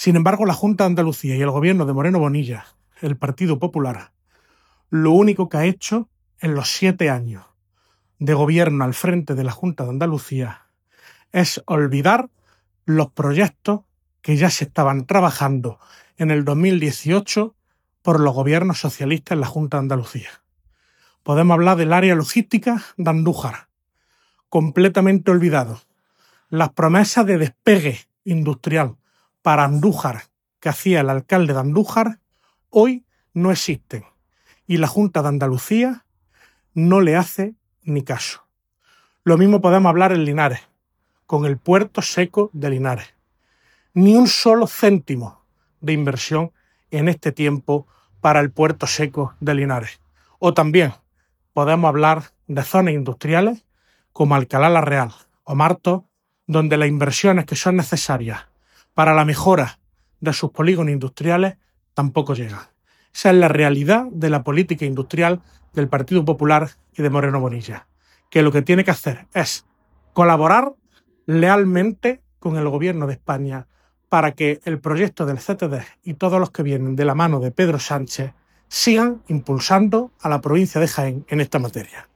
Sin embargo, la Junta de Andalucía y el gobierno de Moreno Bonilla, el Partido Popular, lo único que ha hecho en los 7 años de gobierno al frente de la Junta de Andalucía es olvidar los proyectos que ya se estaban trabajando en el 2018 por los gobiernos socialistas en la Junta de Andalucía. Podemos hablar del área logística de Andújar, completamente olvidado. Las promesas de despegue industrial para Andújar que hacía el alcalde de Andújar hoy no existen y la Junta de Andalucía no le hace ni caso. Lo mismo podemos hablar en Linares, con el puerto seco de Linares. Ni un solo céntimo de inversión en este tiempo para el puerto seco de Linares. O también podemos hablar de zonas industriales como Alcalá la Real o Martos, donde las inversiones que son necesarias para la mejora de sus polígonos industriales tampoco llegan. Esa es la realidad de la política industrial del Partido Popular y de Moreno Bonilla, que lo que tiene que hacer es colaborar lealmente con el gobierno de España para que el proyecto del CTD y todos los que vienen de la mano de Pedro Sánchez sigan impulsando a la provincia de Jaén en esta materia.